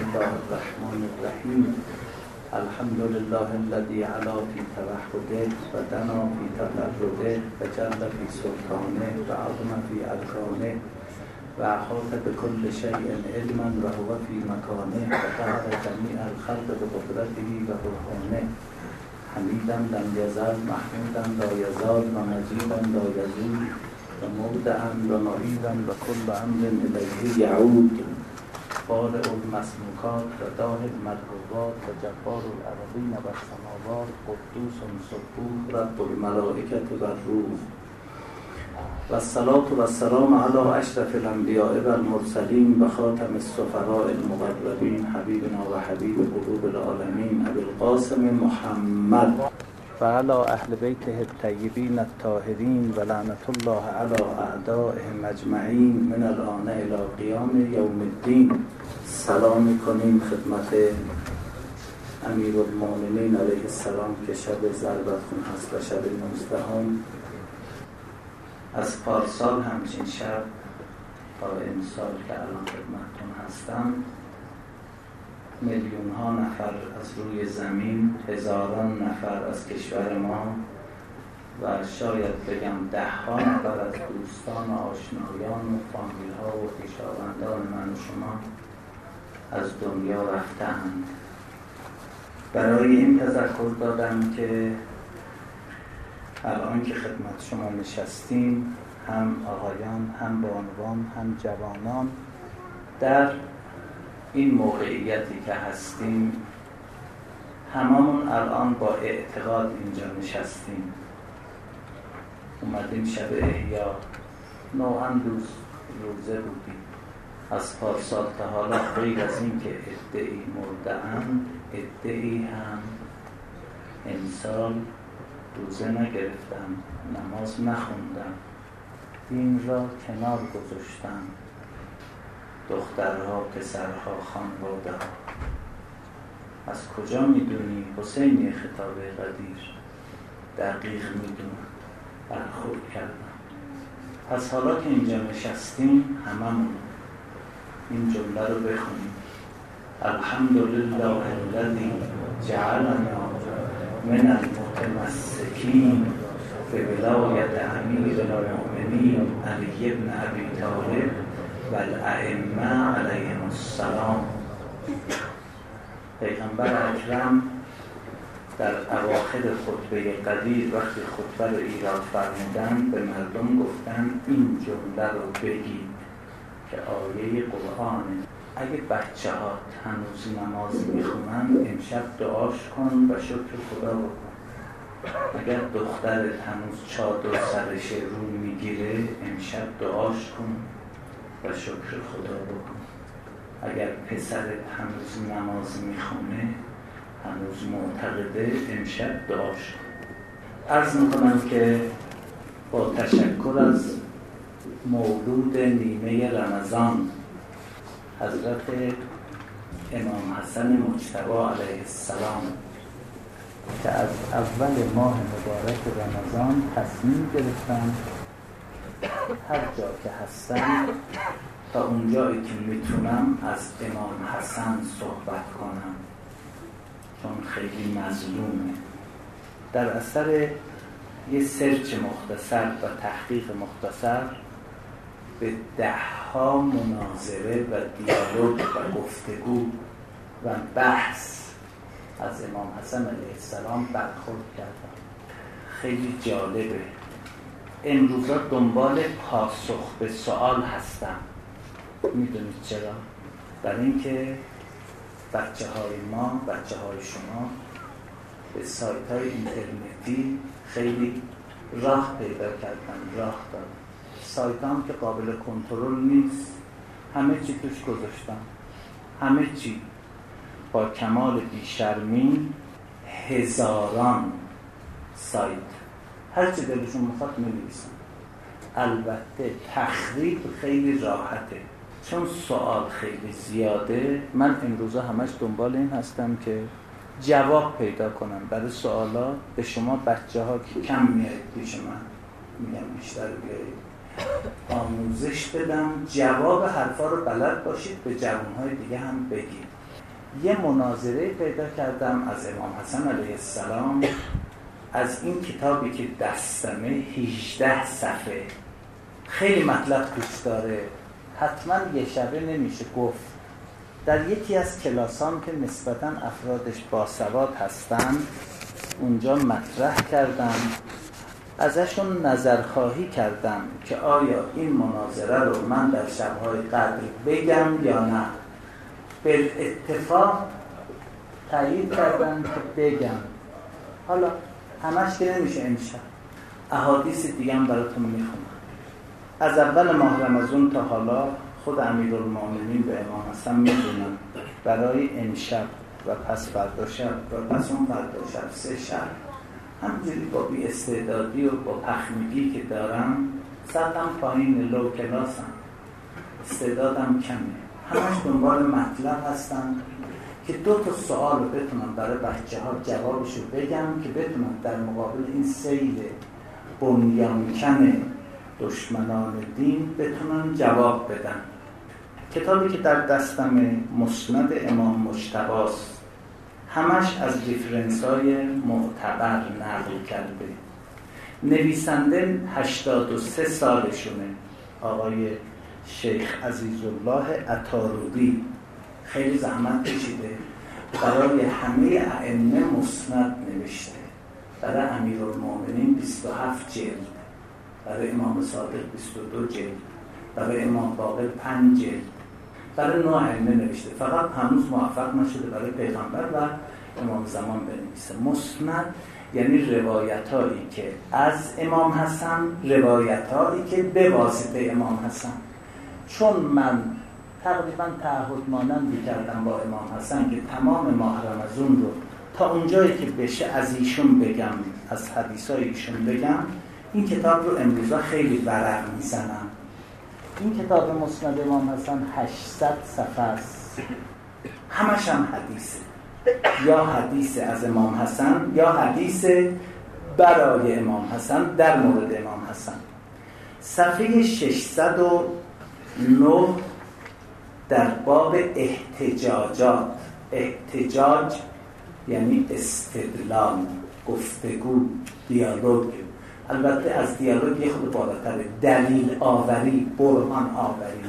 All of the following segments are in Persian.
الله الرحمن الرحیم. الحمد لله الذي علا في توحده و دنا في تفرده و جل في سلطانه و عظم في ارکانه و احاط بكل شيء علما و هو في مكانه و قهر جميع الخلق بقدرته و برهانه. حمیدا لم یزل محمودا لا یزال و مجیدا لا یزول و مبدعا و معیدا و کل امر الیه یعود. بارئ المسموکات و داهر المدعوات و جبار الارضین و السماوات قدوس سبوح رب الملائکة و الروح. و الصلاة و السلام علی اشرف الانبیاء و المرسلین و خاتم السفراء المقربین حبیبنا و حبیب قلوب العالمین ابی القاسم محمد و علی اهل بیته الطیبین الطاهرین و لعنت الله علی اعدائهم اجمعین من الآن الی قیام یوم الدین. سلام میکنیم خدمت امیرالمومنین علیه السلام که شب ضربتخون هست و شب 19 از پارسال همچین شب تا امسال که الان خدمتتون هستم میلیون ها نفر از روی زمین، هزاران نفر از کشور ما و شاید بگم 10 ها نفر از دوستان و آشنایان و فامیل ها و خویشاوندان من و شما از دنیا رفتند. برای این تذکر دادم که الان که خدمت شما نشستیم، هم آقایان، هم بانوان، هم جوانان، در این موقعیتی که هستیم هممون الان با اعتقاد اینجا نشستیم. اومدیم شب احیا، نوعا روزه بودیم. از پارسال تا حالا غیر از این که عده‌ای مرده‌اند، عده‌ای هم امسال روزه نگرفتم، نماز نخوندم، دین را کنار گذاشتم. دخترها، پسرها، خانواده ها. از کجا میدونی حسینی خطاب قدیر؟ دقیق میدونم، برخورد کردم. پس حالا که اینجا نشستیم هممون این جمله رو بخونیم: الحمدلله الذی جعلنا من المتمسکین بولایت امیر المؤمنین علی بن ابی طالب و الائمه علیهم السلام. پیغمبر اکرم در اواخر خطبه قدیر وقتی خطبه رو ایراد فرمودن به مردم گفتن این جمله رو بگید که آیه قرآنه. اگه بچه ها هنوز نماز میخونن امشب دعاش کن و شکر خدا بکن. اگر دخترت هنوز چادر سرش رو میگیره امشب دعاش کن و شکر خدا بکن. اگر پسرت هنوز نماز میخونه، هنوز معتقده، امشب دعاش کن. عرض میکنم که با تشکر از مولود نیمه رمضان حضرت امام حسن مجتبی علیه السلام که از اول ماه مبارک رمضان تصمیم گرفتن هر جا که هستم تا اونجایی که میتونم از امام حسن صحبت کنم، چون خیلی مظلومه. در اثر یه سرچ مختصر و تحقیق مختصر به 10 مناظره و دیالوگ و گفتگو و بحث از امام حسن علیه السلام برخورد کردم. خیلی جالبه. امروزا دنبال پاسخ به سوال هستم. میدونید چرا؟ برای اینکه بچه های ما، بچه های شما به سایت های اینترنتی خیلی راه پیدا کردن، راه دارن. سایت هم که قابل کنترل نیست، همه چی توش گذاشتن، همه چی با کمال بیشرمی. هزاران سایت، هر چی دلشون میخواد می‌نویسن. البته تخریب خیلی راحته، چون سوال خیلی زیاده. من امروزا همش دنبال این هستم که جواب پیدا کنم برای سوالا. به شما بچه ها که کم میاد پیش من میگم بیشتر بیایید، آموزش بدم، جواب حرفا رو بلد باشید، به جوانهای دیگه هم بگید. یه مناظره پیدا کردم از امام حسن علیه السلام از این کتابی که دستمه 18 صفحه، خیلی مطلب دوست داره، حتما یه شبه نمیشه گفت. در یکی از کلاسام که نسبتاً افرادش باسواد هستن اونجا مطرح کردم، ازشون نظرخواهی کردم که آیا این مناظره رو من در شب‌های قدر بگم یا نه. به اتفاق تایید کردن که بگم. حالا همش که نمیشه امشب، احادیث دیگه هم براتون میخونم. از اول ماه رمضان تا حالا خود امیرالمومنین به امام حسن میدونم برای امشب و پس فردا شب و پس اون فردا شب 3 شب همجوری با بی استعدادی و با پخمیگی که دارم، سطحم پایین، لو کلاسم، استعدادم کمه، همش دنبال مطلب هستم که 2 سوال رو بتونم برای بچه ها جوابشو بگم که بتونم در مقابل این سیل بنیانکن دشمنان دین بتونن جواب بدن. کتابی که در دستم مسند امام مجتباست، همش از ریفرنس‌های معتبر نقل کرده. نویسنده 83 سالشونه، آقای شیخ عزیزالله عطارودی. خیلی زحمت کشیده، برای همه ائمه مسند نوشته. برای امیرالمومنین 27 جلد، برای امام صادق 22 جلد، برای امام باقر 5 جلد، برای 9 ائمه نوشته. فقط هنوز موفق نشده برای پیغمبر و امام زمان بنویسه. مسند یعنی روایتایی که از امام حسن، روایتایی که به واسطه امام حسن. چون من تقریبا تعهد مانندی کردم با امام حسن که تمام ماه رمضان رو تا اونجایی که بشه از ایشون بگم، از حدیثای ایشون بگم، این کتاب رو امروزا خیلی ورق میزنم. این کتاب مسند امام حسن 800 صفحه است، همش هم حدیثه، یا حدیث از امام حسن یا حدیث برای امام حسن در مورد امام حسن. صفحه 609 در باب احتجاجات. احتجاج یعنی استدلال، گفتگو، دیالوگ. البته از دیالوگ یه خود بالاتره، دلیل آوری، برهان آوری.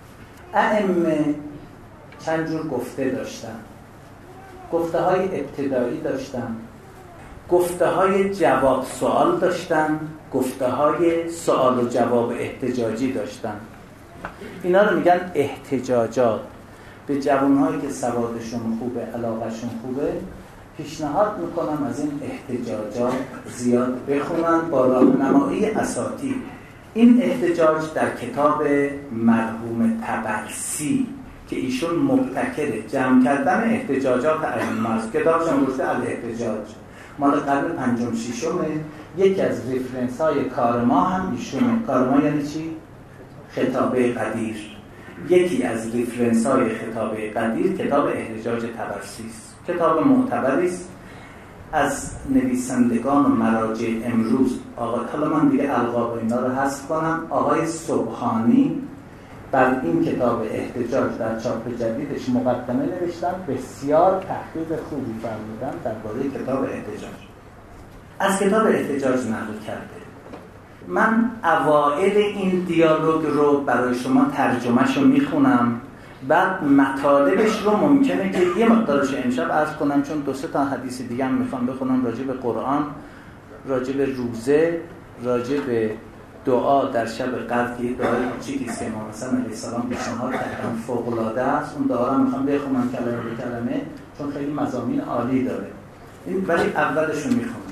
ائمه چند جور گفته داشتن. گفته های ابتدایی داشتن، گفته های جواب سوال داشتن، گفته های سوال و جواب احتجاجی داشتن. اینا رو میگن احتجاجات. به جوانهایی که سوادشون خوبه، علاقهشون خوبه، پیشنهاد میکنم از این احتجاجات زیاد بخونن با راهنمایی اساتید. این احتجاج در کتاب مرحوم طبرسی که ایشون مبتکر جمع کردن احتجاجات ائمه است، کتابشون گفته الاحتجاج، مال قرن 5م 6م. یکی از ریفرنس های کار ما هم ایشونه. کار ما یعنی چی؟ خطابه قدیر. یکی از ریفرنس های خطابه قدیر کتاب احتجاج طبرسی است. کتاب معتبری است از نویسندگان و مراجع امروز. حالا من دیگه القاب اینا رو حذف کنم. آقای سبحانی بر این کتاب احتجاج در چاپ جدیدش مقدمه نوشتن، بسیار تحقیق خوبی فرمودن درباره کتاب احتجاج. از کتاب احتجاج نقل کرده. من اوائل این دیالوگ رو برای شما ترجمهش رو میخونم، بعد مطالبش رو ممکنه که یه مقدارش امشب عرض کنم، چون 2-3 تا حدیث دیگه هم میخوام بخونم راجع به قرآن، راجع به روزه، راجع به دعا در شب قدر که دعای کوچیکی است امام حسن علیه السلام پیشنهاد کردن، فوق‌العاده است. اون دعا رو میخوام بخونم کلمه به کلمه، چون خیلی مضامین عالی داره. این ولی اولش رو میخونم.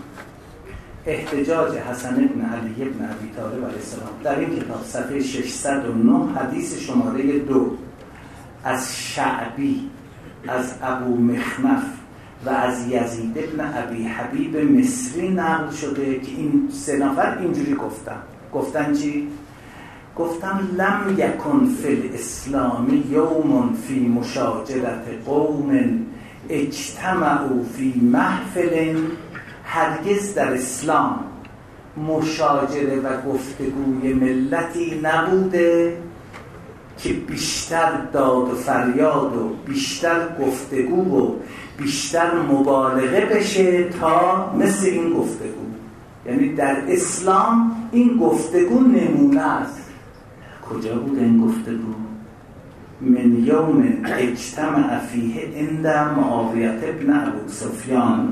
احتجاج حسن بن علی بن ابی طالب علیه السلام در این کتاب صفحه 609 حدیث شماره 2 از شعبی، از ابو مخنف و از یزید بن ابی حبیب مصری نقل شده که این 3 نفر اینجوری گفتن چی؟ گفتن لم یکن فی الاسلام یوم فی مشاجرت قوم اجتمعوا فی محفل. هرگز در اسلام مشاجره و گفتگوی ملتی نبوده که بیشتر داد و فریاد و بیشتر گفتگو و بیشتر مبالغه بشه تا مثل این گفتگو. یعنی در اسلام این گفتگو نمونه است. کجا بود این گفتگو؟ من یوم اجتمع فیه عند معاویه ابن ابو سفیان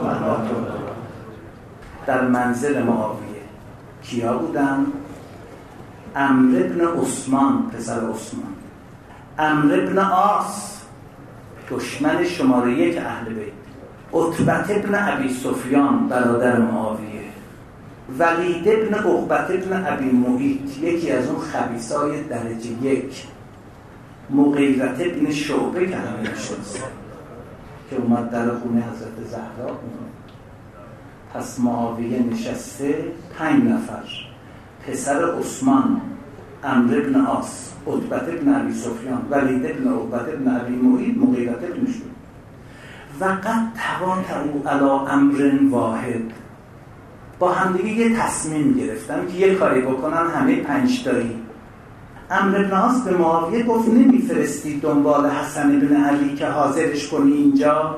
در منزل معاویه. کیا بودن؟ عمرو ابن عثمان پسر عثمان، عمرو ابن عاص دشمن شماره 1 اهل بیت، عتبه ابن ابی سفیان برادر معاویه، ولید ابن عقبه ابن ابی معیط یکی از اون خبیثای درجه 1، مغیرة ابن شعبه که همه شد که اومد در خونه حضرت زهرا بود. پس معاویه نشسته 5 نفر، پسر عثمان، عمرو ابن عاص، عتبه ابن ابی سفیان، ولید ابن عقبه ابن ابی معیط، مغیرة ابن شعبه. و قد تواتروا علی امر واحد، با همدیگه یه تصمیم گرفتن که یه کاری بکنن همه 5 تایی. عمرو بن عاص به معاویه گفت نمیفرستی دنبال حسن بن علی که حاضرش کنی اینجا؟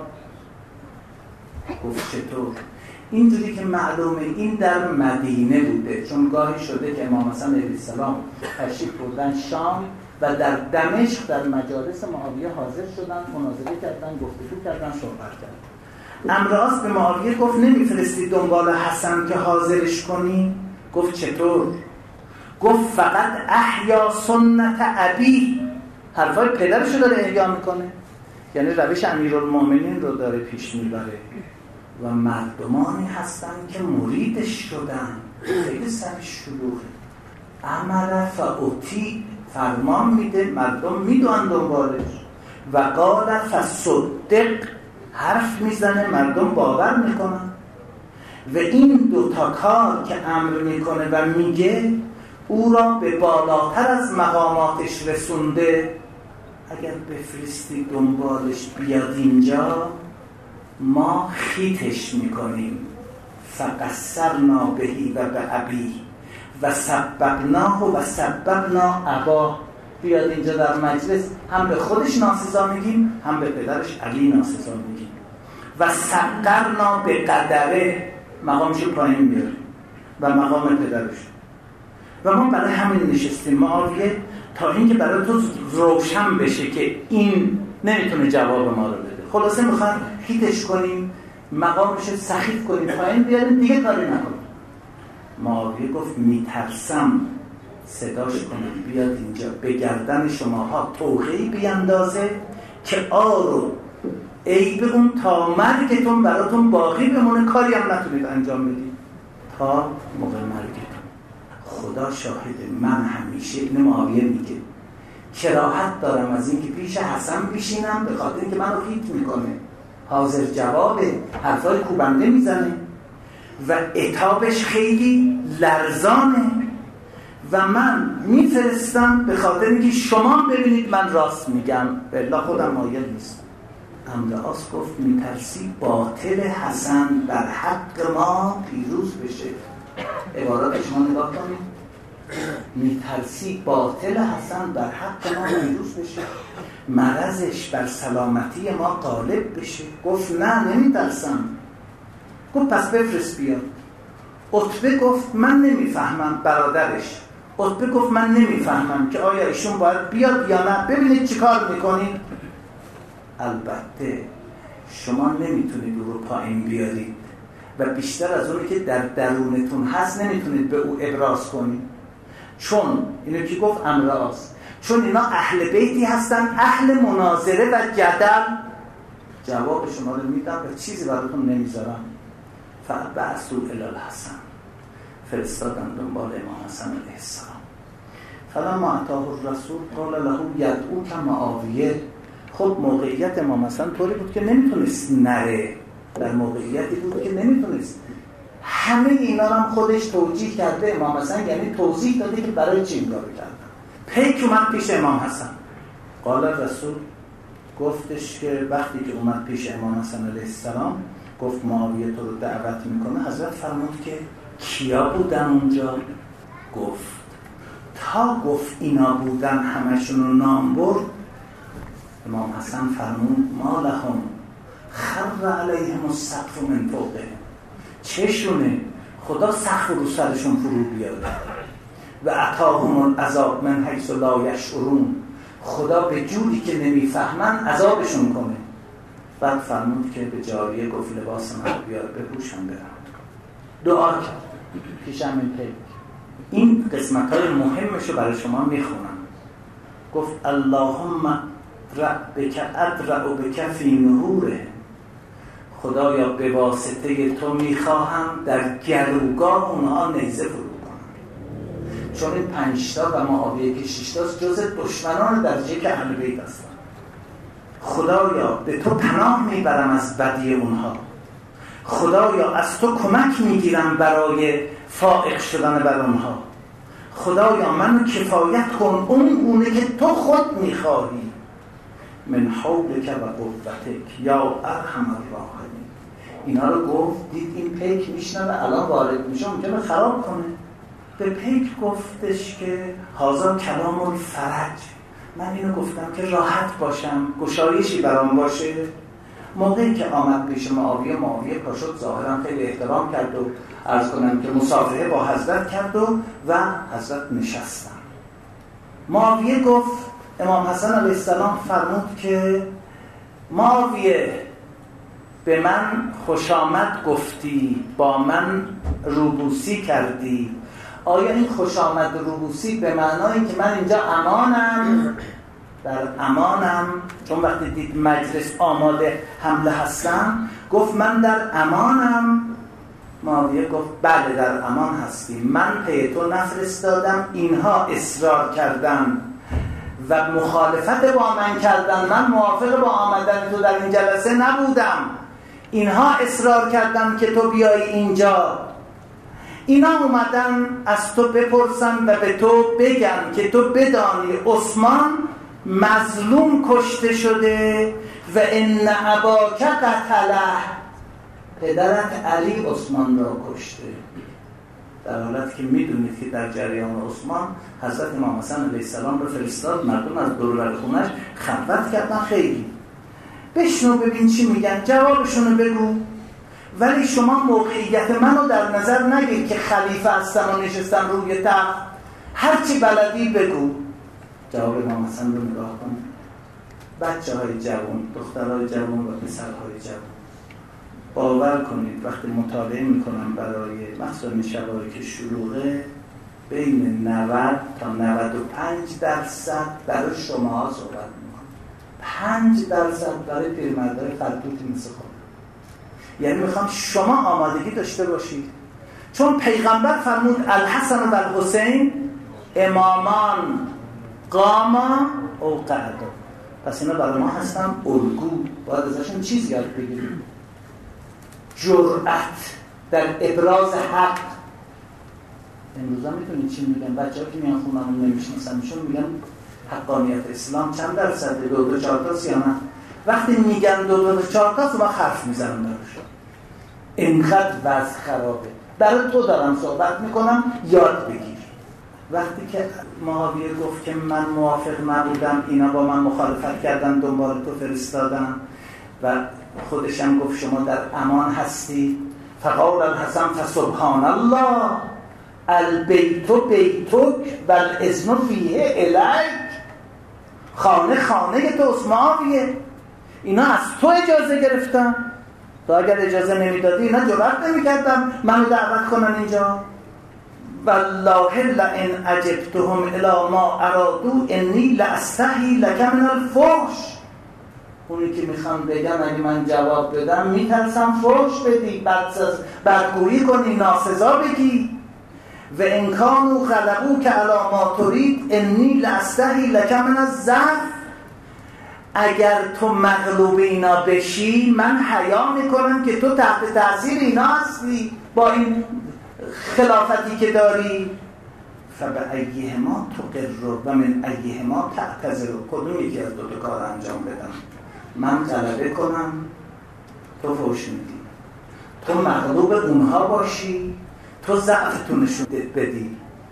گفت چطور؟ اینجوری که معلومه این در مدینه بوده، چون گاهی شده که امام حسن علیه السلام تشریف بردن شام و در دمشق در مجالس معاویه حاضر شدن، مناظره کردن، گفتگو کردن، صحبت کردن. عمرو عاص به معاویه گفت نمیفرستی دنبال حسن که حاضرش کنی؟ گفت چطور؟ گفت فقط احیا سنت ابی، حرفای پدرشو داره احیا میکنه، یعنی روش امیرالمومنین رو داره پیش میبره. و مردمانی هستن که مریدش شدن، خیلی سرش شلوغه، امر فاطیع، فرمان میده، مردم میدونن دنبالش. و قال فصدق، حرف میزنه، مردم باور میکنن. و این 2 تا کار که امر میکنه و میگه او را به بالاتر از مقاماتش رسونده. اگر بفرستی دنبالش بیاد اینجا، ما خیتش میکنیم. فقصرنا بهی و به ابی و سببناه و سببنا ابا. بیاد اینجا در مجلس هم به خودش ناسزا میگیم، هم به پدرش علی ناسزا میگیم. و سقرنا به قدره، مقامشو پایین میاریم و مقام پدرش. و ما برای همین نشستیم معاویه، تا اینکه برای تو روشن بشه که این نمیتونه جواب ما رو بده. خلاصه میخوام هیتش کنیم، مقامش سخیف کنیم، پایین بیاریم، دیگه کاری نکنیم. معاویه گفت میترسم صداش کنیم بیاد اینجا به گردن شماها توقیعی بیندازه که آرو عیب اون تا مرگتون براتون باقی بمونه، کاری هم نتونید انجام بدید تا موقع مرگتون. خدا شاهده، من همیشه اینو معاویه میگه کراهت دارم از این که پیش حسن بشینم، به خاطر اینکه منو هیت میکنه، حاضر جوابه، حرفای کوبنده میزنه و عتابش خیلی لرزانه و من میفرستم به خاطر اینکه شما ببینید من راست میگم، بالله خودم مایل نیستم. عمرو عاص گفت میترسی باطل حسن بر حق ما پیروز بشه. عبارات شما نگاه کنید، میترسی باطل حسن بر حق ما پیروز بشه، مرضش بر سلامتی ما غالب بشه. گفت نه نمیترسم. گفت پس بفرست بیاد. عتبه گفت من نمیفهمم، برادرش عتبه گفت من نمیفهمم که آیا ایشون باید بیاد یا نه، ببینید چی کار میکنید. البته شما نمیتونید او رو پایین بیارید و بیشتر از اونی که در درونتون هست نمیتونید به او ابراز کنید، چون اینو کی گفت؟ عمرو عاص. چون اینا اهل بیتی هستن، اهل مناظره و جدل. جواب شما رو میدم و چیزی براتون نمیذارم. فبعثوا الی الحسن، فرستادن دنبال امام حسن علیه السلام. فلما اتاه الرسول قال له یدعوک معاویه. خب موقعیت امام حسن طوری بود که نمیتونست نره، در موقعیتی بود که نمیتونست. همه اینا هم خودش توجیه کرده امام حسن، یعنی توضیح داده که برای چی این کارو کردن. پیک اومد پیش امام حسن. قال رسول، گفتش که وقتی که اومد پیش امام حسن علیه السلام گفت معاویه تو رو دعوت میکنه. حضرت فرمود که کیا بودن اونجا؟ گفت تا گفت اینا بودن همشون رو نام برد، امام حسن فرمود ما لهم خر علیهم السقف من فوقهم، چشونه خدا سقف رو سرشون فرو بیاره. و اتاهم العذاب من حیث لا یشعرون، خدا به جوری که نمیفهمن عذابشون کنه. بعد فرمود که به جاریه گفت لباس من بیار بپوشم برم. دعا کرد پیشم این پیک. این قسمت های مهمشو برای شما میخونم. گفت اللهم ربک ادرع بک فی نحوره، خدایا به واسطه تو میخواهم در گلوگاه اونها نیزه فرو کنم، چون این 5 تا و معاویه که 6 تا جز دشمنان درجه که اهل بیت هستن. خدایا به تو پناه میبرم از بدی اونها، خدایا از تو کمک میگیرم برای فائق شدن بر اونها، خدایا منو کفایت کن اون گونه که تو خود میخواهی، من حولک و قوتک یا ارحم الراحمین. اینا رو گفت، دید این پیک میشنوه الان وارد میشه ممکنه خراب کنه. به پیک گفتش که هذا کلام الفرج، من اینو گفتم که راحت باشم، گشایشی برام باشه. موقعی که آمد پیش معاویه پاشد، ظاهرا خیلی احترام کرد و عرض کنم که مصافحه با حضرت کرد و حضرت نشستن. معاویه گفت، امام حسن علیه السلام فرمود که معاویه به من خوش آمد گفتی، با من روبوسی کردی. آیا این خوش آمد روبوسی به معنایی که من اینجا امانم، در امانم؟ چون وقتی دید مجلس آماده حمله هستم گفت من در امانم. معاویه گفت بله در امان هستی، من پی تو نفرستادم، اینها اصرار کردن و مخالفت با من کردن، من موافق با آمدن تو در این جلسه نبودم، اینها اصرار کردن که تو بیایی اینجا، اینا اومدن از تو بپرسن و به تو بگن که تو بدانی عثمان مظلوم کشته شده و ان اباک قتله، پدرت علی عثمان را کشته. در حالت که میدونید که در جریان عثمان حضرت امام حسن علیه السلام رو فرستاد، مردم از دور خونش خلوت کردن. خیلی بشنو ببین چی میگن، جوابشونو بگو، ولی شما موقعیت منو در نظر نگیر که خلیفه هستم و نشستم روی تخت، هرچی بلدی بگو. جواب امام حسن رو نگاه کن. بچه‌های جوان، دخترهای جوان و پسرهای جوان، باور کنید وقتی مطالعه میکنم برای مثلا شبایی که شلوغه، بین 90 تا 95% برای شما صحبت میکنم، 5% برای پیرمردهای خلطوتی مثل خود. یعنی میخوام شما آمادگی داشته باشید، چون پیغمبر فرمود الحسن و الحسین امامان قاما او قعدا، پس اینا برای ما هستن الگو، باید ازشون چیز یاد بگیریم. جرأت در ابراز حق. امروزا میتونید چی میگن؟ بچه‌ها که میان خونمون نمیشناسنشون میگن حقانیت اسلام چند درصده؟ 2-4 تا یا نه؟ وقتی میگن 2-4 تا ما حرف میزنن براش. اینقدر وضع خرابه. برای تو دارم صحبت میکنم، یاد بگیر. وقتی که معاویه گفت که من موافق نبودم، اینا با من مخالفت کردن، دنبال تو فرستادن و خودشم گفت شما در امان هستی. فقال الحسن فسبحان الله البیت بیتک و الاذن فیه الیک، خانه تو معاویه، اینا از تو اجازه گرفتن، تو اگر اجازه نمیدادی اینا جرأت نمیکردن منو دعوت کنن اینجا. والله لئن اجبتهم الی ما ارادوا انی لاستحی لک من الفحش. اونی که میخوام بگم اگه من جواب بدم میترسم فحش بدی، بدگویی کنی، ناسزا بگی. و ان کانوا غلبوک علی ما ترید انی لاستحی لک من الضعف. اگر تو مغلوب اینا بشی من حیا میکنم که تو تحت تاثیر اینا هستی با این خلافتی که داری. فبأیهما تقر و من ایهما تعتذر. کدوم یکی از دو کار انجام بدم؟ من غلبه کنم، تو فحش میدی، تو مغلوب اونها باشی، تو ضعفتو نشون بدی.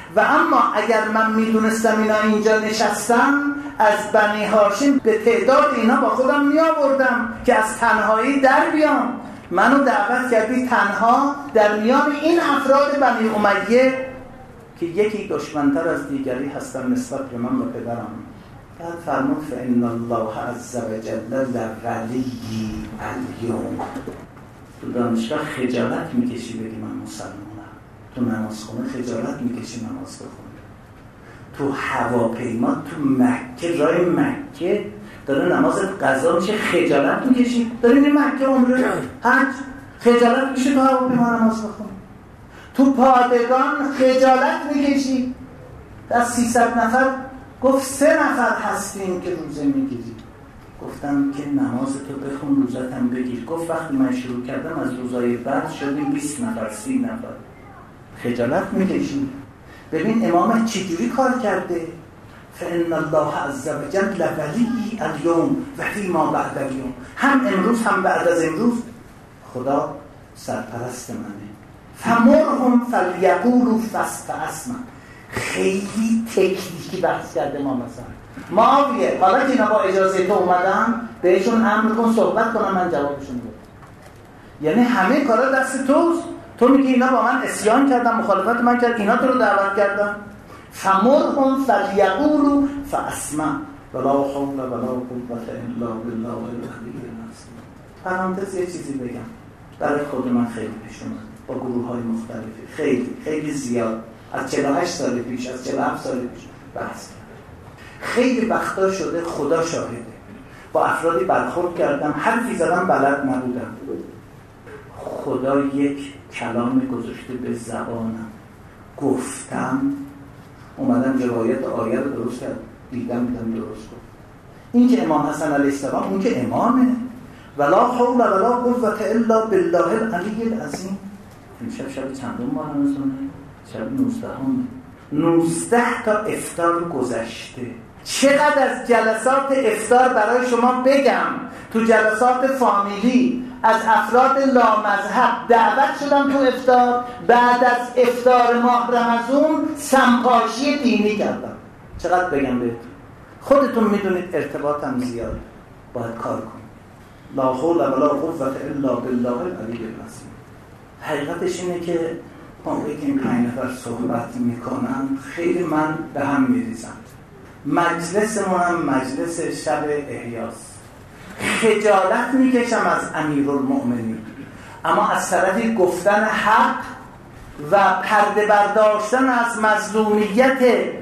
و اما اگر من میدونستم اینا اینجا نشستم، از بنی هاشم به تعداد اینا با خودم می آوردم که از تنهایی در بیام. منو دعوت کردی تنها در میان این افراد بنی امیه که یکی دشمنتر از دیگری هستن نسبت به من و پدرم. بعد فرمود فإن الله عز وجل لولی الیوم. تو دانشگاه خجالت میکشی بگی من مسلمانم، تو نماز خونه خجالت میکشی نماز بخونی، تو هواپیما تو مکه راه مکه داره نمازت قضا میشه خجالت میکشی، داری میری مکه عمره حج خجالت میشه تو هواپیما نماز بخونی، تو پادگان خجالت میکشی. از 300 نفر گفت 3 نفر هستیم که روزه میگیرید. گفتم که نماز تو بخون روزتم بگیر. گفت وقتی من شروع کردم از روزای بعد شدیم 20 نفر 30 نفر. خجالت میکشی. ببین امامت چجوری کار کرده. فإن الله عز وجل ولی الیوم و فیما بعد الیوم. هم امروز هم بعد از امروز خدا سرپرست منه. فمرهم فلیقولوا فاسمع. خیلی تکنیکی بحث کرده ما. مثلا معاویه حالا که اینا با اجازه تو اومدم بهشون امر کن صحبت کنم، من جوابشون بدم. یعنی همه کارا دست توست. تو میگی اینا با من عصیان کردن، مخالفت من کرد، اینا تو رو دعوت کردن. فمرهم فلیقولوا فاسمع ولا حول ولا قوة الا بالله العلی العظیم. پرانتز یه چیزی بگم برای خود من خیلی پیش اومد با گروه‌های مختلفی، خیلی زیاد، از 48 سال پیش، از 47 سال پیش بحث کردم. خیلی وقتا شده خدا شاهده با افرادی برخورد کردم، حرفی زدم بلد نبودم، خدا یک کلام گذاشته به زبانم، گفتم، اومدم روایت آیه رو درست کردم، دیدم درست گفت. این که امام حسن علیه السلام اون که امامه، ولا حول ولا قوة الا بالله العلی العظیم. امشب شب چندم ما رمضانه؟ شب 19 تا افطار گذشته. چقدر از جلسات افطار برای شما بگم. تو جلسات فامیلی از افراد لامذهب دعوت شدم تو افطار، بعد از افطار ماه رمضان سمپاشی دینی کردم. چقدر بگم بهتون؟ خودتون میدونید ارتباطم زیاد، باید کار کنم. لا حول ولا قوة الا بالله العلی العظیم. حقیقتش اینه که موقعی که این 5 نفر صحبت میکنن خیلی من به هم میریزم. مجلسمون هم مجلس شب احیاست. خجالت میکشم از امیرالمؤمنین، اما از طرفی گفتن حق و پرده برداشتن از مظلومیت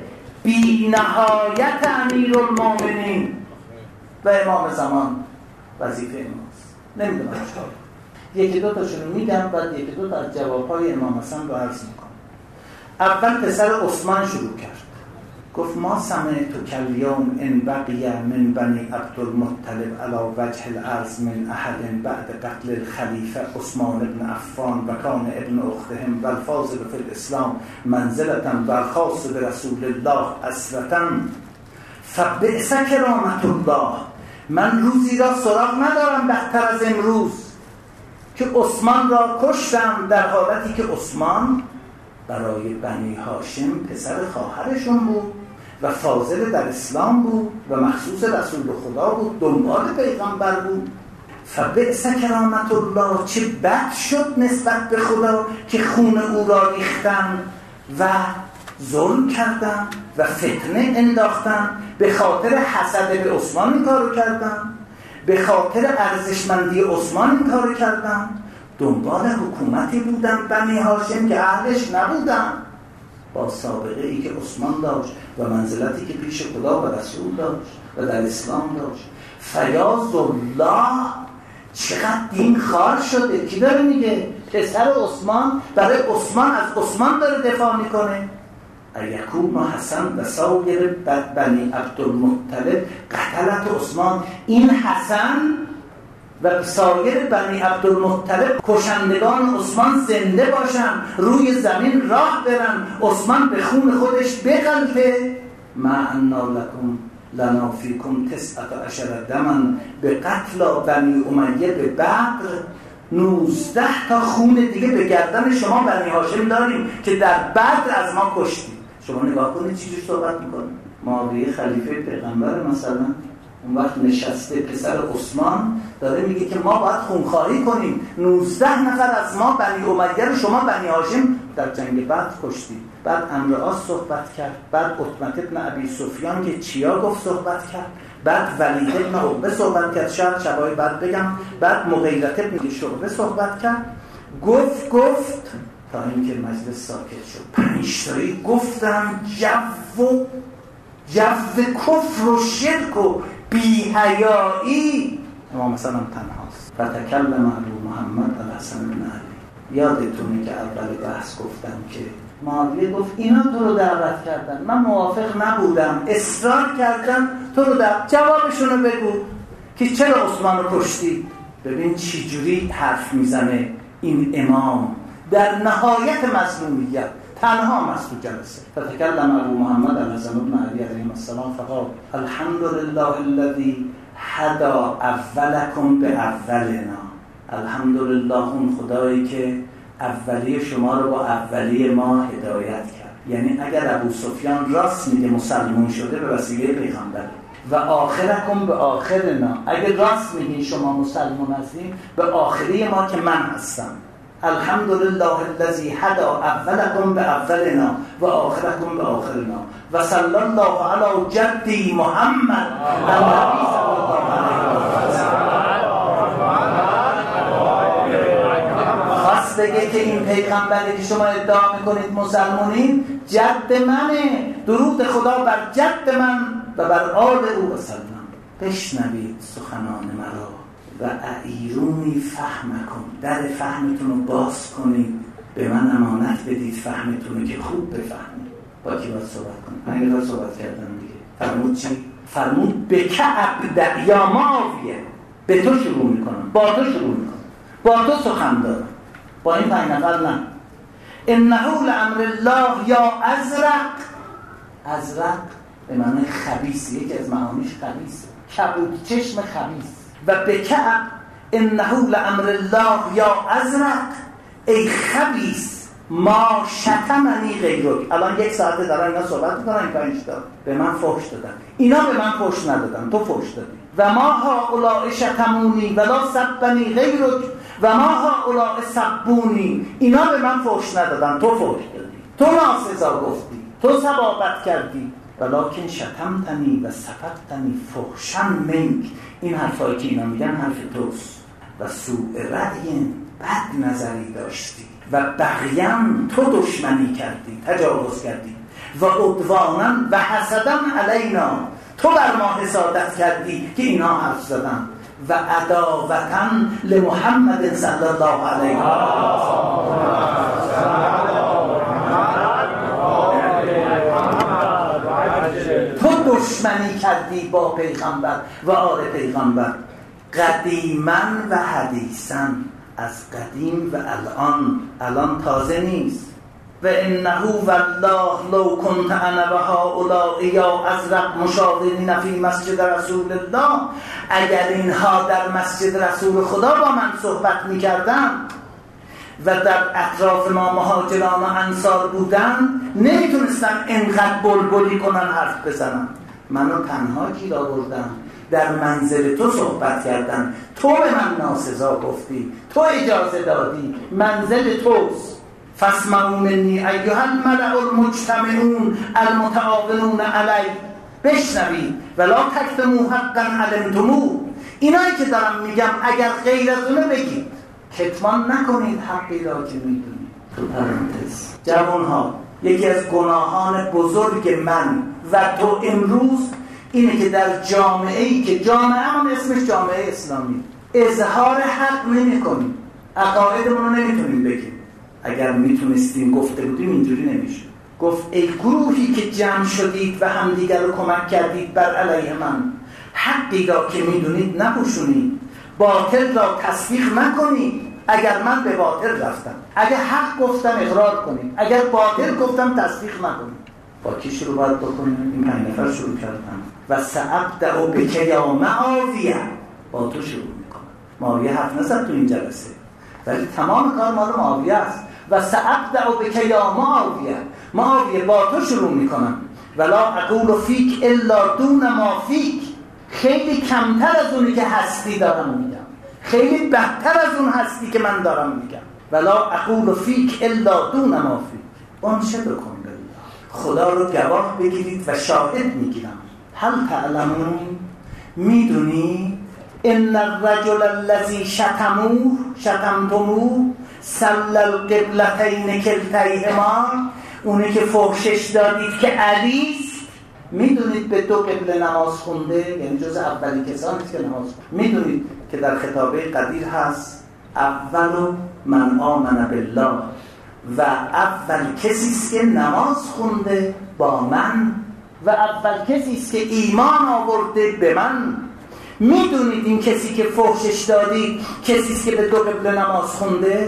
بی نهایت امیرالمؤمنین و امام زمان وظیفه ماست. نمیدونم چطور. یکی دو تاشون میگم، بعد یکی دو تا از جوابهای امام حسن رو عرض میکنم. اول پسر عثمان شروع کرد، گفت ما سمعت کالیوم ان بقی من بنی عبدالمطلب علی وجه الارض من احد بعد قتل الخلیفه عثمان بن عفان و کان ابن اختهم و الفاضل فی الاسلام منزلتا و الخاص برسول الله اسوة فبئس کرامة الله. من روزی را سراغ ندارم بهتر از امروز که عثمان را کشتم، در حالتی که عثمان برای بنی هاشم پسر خواهرشون بود و فاضل در اسلام بود و مخصوص رسول خدا بود، دنبال پیغمبر بود. فبئس کرامة الله. چه بد شد نسبت به خدا که خون او را ریختن و ظلم کردن و فتنه انداختن. به خاطر حسد به عثمان این کارو کردن، به خاطر ارزشمندی عثمان این کارو کردن. دنبال حکومتی بودن بنی هاشم که اهلش نبودن، با سابقه ای که عثمان داشت و منزلتی که پیش خدا و رسول داشت و در اسلام داشت. فیاض الله. چقدر دین خار شده. کی داره میگه؟ پسر عثمان برای عثمان از عثمان داره دفاع میکنه. ایکون حسن و سایر بنی عبدالمطلب قتلت عثمان. این حسن و سایر بنی عبدالمطلب کشندگان عثمان زنده باشن، روی زمین راه برن، عثمان به خون خودش بغلطه. معنا لکم لنا فیکم 19 دمن به قتل بنی امیه به بدر. 19 تا خون دیگه به گردن شما بنی هاشم داریم که در بدر از ما کشتیم. شما نگاه کنید چی جور صحبت میکنه. معاویه خلیفه پیغمبر مثلا اون وقت نشسته پسر عثمان داره میگه که ما باید خونخواهی کنیم، 19 نفر از ما بنی امیه رو شما بنی هاشم در جنگ بدر کشتید. بعد عمرو عاص صحبت کرد، بعد عتبه بن ابی سفیان که چیا گفت صحبت کرد، بعد ولید بن عقبه صحبت کرد، شبای بعد بگم، بعد مغیرة بن شعبه صحبت کرد. گفت تا اینکه مجلس ساکت شد. 5 تایی گفتن جو کفر و شرک و بی‌حیایی. امام مثلا تنهاست. فتکلم ابو محمد الحسن بن علی. یادتونه که اول بحث گفتم که معاویه گفت اینا تو رو دعوت کردن، من موافق نبودم، اصرار کردن تو رو جوابشونو بگو که چرا عثمان رو کشتی. ببین چی جوری حرف میزنه این امام در نهایت مظلومیت، تنها است تو جلسه. فتکلم ابو محمد الحسن بن علی علیه السلام فقال الحمدلله الذی هدا اولکم به اولنا. الحمدلله اون خدایی که اولی شما رو با اولی ما هدایت کرد. یعنی اگر ابو سفیان راست میگه مسلمون شده به وسیله پیغمبر، و آخرکم به آخرنا، اگر راست میگین شما مسلمون هستین به آخری ما که من هستم. الحمدلله الذی هدا اولکم به اولنا و آخرکم به آخرنا و صلی الله علی جدی محمد النبی صلی الله علیه و خواست بگه که این پیغمبری که شما ادعا میکنید مسلمونین جد منه، درود خدا بر جد من و بر آل او و سلم. بشنوید سخنان مرا و اعیرونی فهمکم، در فهمتون رو باز کنید، به من امانت بدید فهمتون رو که خوب بفهمید. با کی باید صحبت کنید؟ من باید صحبت کردم دیگه. فرمود چی؟ فرمود به کعب یا معاویه، به تو شروع میکنم، با تو شروع میکنم، با تو سخن دارم، با این 5 نفر نه. انه لامر الله یا ازرق به معنی خبیث، یکی از معانیش خبیثه، کبود چشم خبیث. و به کعب انه لامر الله یا ازرق، ای خبیث ما شتمنی غیرک. الان 1 ساعته دارن اینا صحبت میکنن، این 5 تا به من فحش دادن، اینا به من فحش ندادن، تو فحش دادی. و ما هؤلاء شتمونی ولا سبنی غیرک و ما هؤلاء سبونی، اینا به من فحش ندادن، تو فحش دادی، تو ناسزا گفتی، تو سبابت کردی. ولکن شتمتنی و سفکتنی فحشا منک. این حرفایی که اینا میگن حرف توست. و سوء رأی، بد نظری داشتی، و بغیان تو دشمنی کردی، تجاوز کردی، و عدوانا و حسدا علینا تو بر ما حسادت کردی که اینا حرف زدن، و عداوتا لمحمد صلی الله علیه و تو دشمنی کردی با پیغمبر و آل پیغمبر. قدیما و حدیثا، از قدیم و الان تازه نیست. و انه والله لو كنت انا و هؤلاء یا ازرق مشاورین فی مسجد رسول الله، اگر اینها در مسجد رسول خدا با من صحبت میکردن و در اطراف ما مهاجران و انصار بودن، نمیتونستن انقدر بلبلی کنن حرف بزنن. منو تنها گیر آوردن، در منزل تو صحبت کردن، تو به من ناسزا گفتی، تو اجازه دادی، منزل توست. فاسمعوا منی ایها الملأ المجتمعون المتعاونون علی، بشنوید ولا تکتموا حقا علمتموه. اینایی که دارم میگم اگر غیر از اونه بگید، کتمان نکنید حقی را که میدونید. تو پرانتز جوانها، یکی از گناهان بزرگ من و تو امروز اینه که در جامعه‌ای که جامعه همون اسمش جامعه اسلامی، اظهار حق نمی کنیم، عقایدمون رو نمیتونیم بگیم. اگر میتونستیم گفته بودیم اینجوری نمیشه. گفت ای گروهی که جمع شدید و همدیگر رو کمک کردید بر علیه من، حقی را که میدونید نپوشونید، باطل را تصدیق نکنید. اگر من به باطل رفتم، اگر حق گفتم اقرار کنید، اگر باطل گفتم تصدیق نکنید. با کی شروع باید بکنیم؟ این 5 نفر شروع کردن. و سأبدأ بک یا معاویه، با تو شروع میکنم. معاویه حرف نزد تو این جلسه، ولی تمام کار مال معاویه است. و سأبدأ بک یا معاویه، معاویه با تو شروع میکنم ولا اقول فیک الا دون ما فیک، خیلی کمتر از اونی که هستی دارم میگم، خیلی بهتر از اون هستی که من دارم میگم. ولا اقول فیک الا دون ما فیک. انشد کن بالله، خدا رو گواه بگیرید و شاهد میگیرم. هل تعلمون، میدونی ان الرجل الذي شتمتموه صلى القبلتين كلتيهما، اونی که فحشش دادید که علیست، میدونید به دو قبله نماز خونده، یعنی جز اولی کسانی که نماز خونده. میدونید که در خطابه قدیر هست اول من آمن بالله، و اول کسی است که نماز خونده با من و اول کسی است که ایمان آورده به من. میدونید این کسی که فحشش دادید کسی است که به دو قبله نماز خونده؟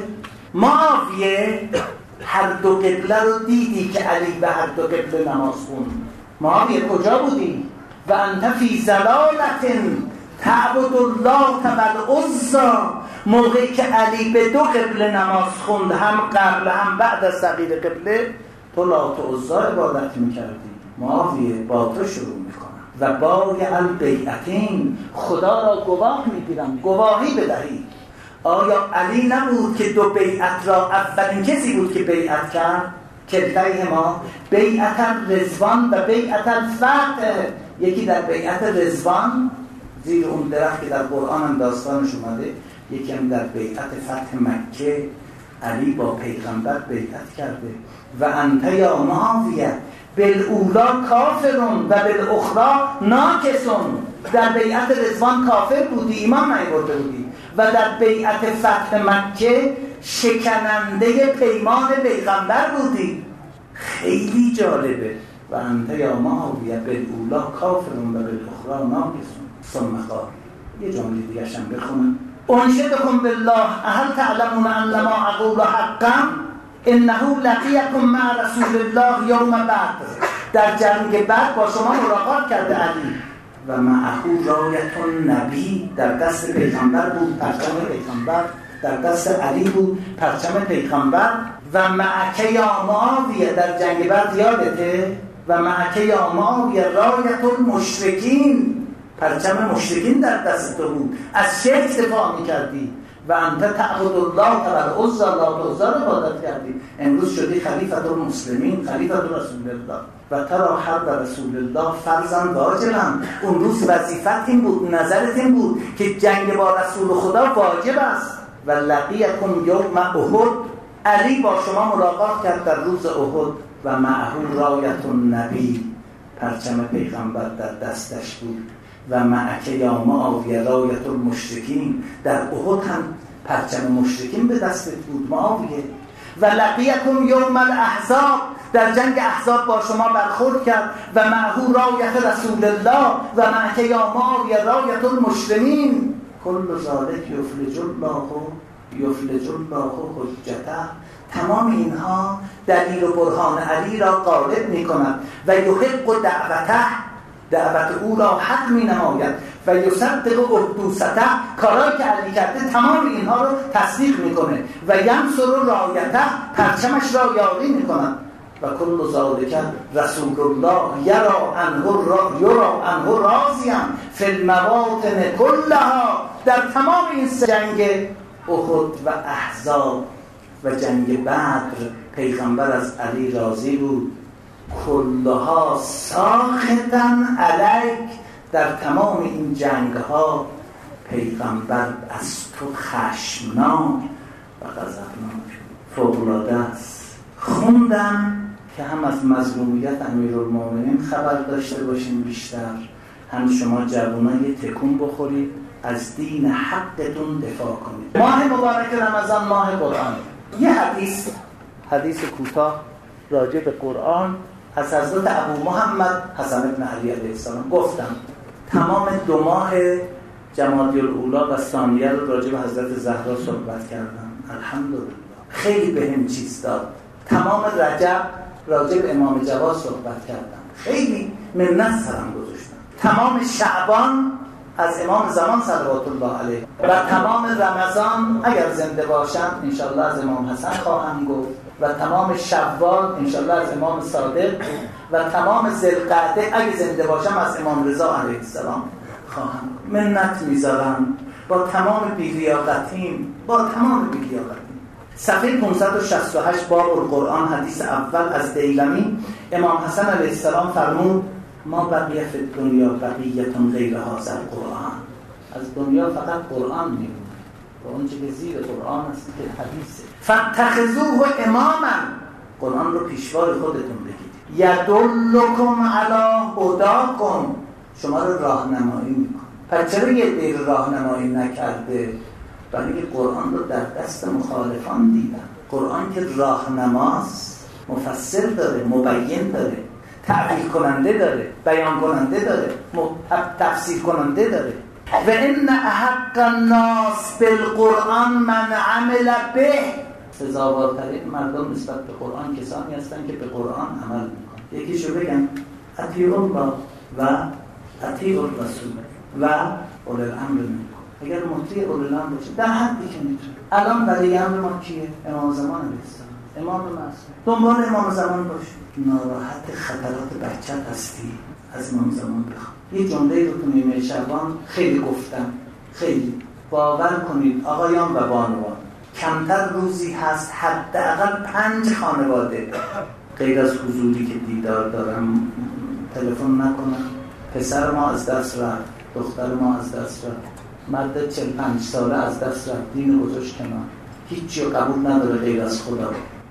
معاویه هر دو قبله رو دیدی که علی به هر دو قبله نماز خوند. معاویه کجا بودی؟ و انت فی ضلالت تعبد الله والعزی، موقعی که علی به دو قبله نماز خوند، هم قبل هم بعد از تغییر قبله، تو لات و عزی عبادت میکردی. معاویه با تو شروع میکنم و بای البیعتین، خدا را گواه میگیرم، گواهی بدهید. آیا علی نبود که دو بیعت را اولین کسی بود که بیعت کرد؟ کلتیهما، بیعت رضوان و بیعت الفتح. یکی در بیعت رضوان زیر اون درخت که در قرآن هم داستانش اومده، یکی هم در بیعت فتح مکه علی با پیغمبر بیعت کرده. و انت یا معاویه بالاولا کافرون و بالاخرى ناکسون. در بیعت رضوان کافر بودی، ایمان نیاورده بودی، و در بیعت فتح مکه شکننده پیمان پیغمبر بودی. خیلی جالبه. و انت یا معاویه بالاولا کافرون و بالاخرى ناکسون. ثم قال، یه جمله دیگه هم بخونم. انشدکم بالله هل تعلمون ان ما اقول حقا انه لقیکم مع رسول الله یوم بدر. در جنگ بدر با شما ملاقات کرده علی و معه رایت النبی، در دست پیغمبر بود پرچم پیغمبر، در دست علی بود پرچم پیغمبر. و معک یا معاویه، در جنگ بدر یادته؟ و معک یا معاویه رایت المشرکین، پرچم مشرکین در دست تو بود، از شرک دفاع میکردی. و انت تعبد الله والعزی، الله تعالی رو عبادت کردی. امروز شدی خلیفة المسلمین، خلیفة رسول الله. و ترا حرب رسول الله فرضاً واجباً. اون روز وظیفت این بود، نظرت این بود که جنگ با رسول خدا واجب است. و لقیکم یوم احد، علی با شما ملاقات کرد در روز احد. و معه رایت النبی، پرچم پیغمبر در دستش بود. و معک یا معاویه رایت المشرکین، در احد هم پرچم مشرکین به دستت بود معاویه. و لقیکم یوم الاحزاب، در جنگ احزاب با شما برخورد کرد. و معه رایت رسول الله و معک یا معاویه رایت المسلمین. کل ذلک یفلج الله حجته. تمام اینها دلیل و برهان علی را غالب می کند. و یحق دعوته، دعوت او را حق می نماید. و یصدق احدوثته، کارایی که علی کرده تمام اینها رو تصدیق می کنه. و ینصر رایته، پرچمش را یاری می کند. و کل ذالک رسول الله یرا عنه راضیا فی المواطن کلها. در تمام این جنگ احد و احزاب و جنگ بدر پیغمبر از علی راضی بود. کلها ساخطن علیک، در تمام این جنگ ها پیغمبر از تو خشمناک و غضبناک. فوق‌العاده است. خوندم که هم از مظلومیت امیرالمومنین خبر داشته باشین بیشتر، هم شما جوانان یه تکون بخورید، از دین حقتون دفاع کنید. ماه مبارک رمضان ماه قرآن. یه حدیث کوتاه راجع به قرآن از حضرت ابو محمد حسن بن علی علیه السلام گفتم. تمام 2 ماه جمادی الاولی و ثانیه رو راجع به حضرت زهرا صحبت کردم. الحمدلله خیلی بهم چیز داد. تمام رجب راجع به امام جواد صحبت کردم، خیلی منت سرم گذاشتم. تمام شعبان از امام زمان صلوات الله علیه و تمام رمضان اگر زنده باشم انشالله از امام حسن خواهم گفت و تمام شوال انشالله از امام صادق و تمام ذوالقعده اگه زنده باشم از امام رضا علیه السلام خواهم منت میذارم با تمام بی‌لیاقتیم صفحه 568 باب القرآن حدیث اول از دیلمی امام حسن علیه السلام فرمود ما بقیه فی الدنیا بقیتون غیر هذا القرآن از دنیا فقط قرآن میمونه و اون چه که زیر قرآن است که حدیثه فاتخذوه اماما قرآن رو پیشوای خودتون بگید یدلکم علی هداکم شما رو راهنمایی میکنه پس چرا یه دیر راهنمایی نکرده؟ برای اینکه قرآن رو در دست مخالفان دیدن قرآن که راهنماست مفسر داره مبین داره تعبیر کننده داره بیان کننده داره تفسیر کننده داره و ان احق الناس بالقرآن من عمل به سزاوارترین مردم نسبت به قرآن کسانی هستند که به قرآن عمل میکنن یکیشو بگن اطیعوا الله و اطیعوا الرسول و اولي الامر منکم اگر مطیع اولي الامر باشه در حدی که میتونه الان ولی امر ما کیه؟ امام زمان علیه السلام امام معصوم دنبال امام زمان باشه ناراحت خطرات بچت هستی از امام زمان بخوام یه جمله رو تو نیمه شعبان خیلی گفتم خیلی باور کنید آقایان و بانوان کمتر روزی هست حداقل 5 خانواده غیر از حضوری که دیدار دارم تلفن نکنم پسر ما از دست رفت دختر ما از دست رفت مرد 45 ساله از دست رفت دین گذاشت کنار هیچی قبول نداره غیر از خدا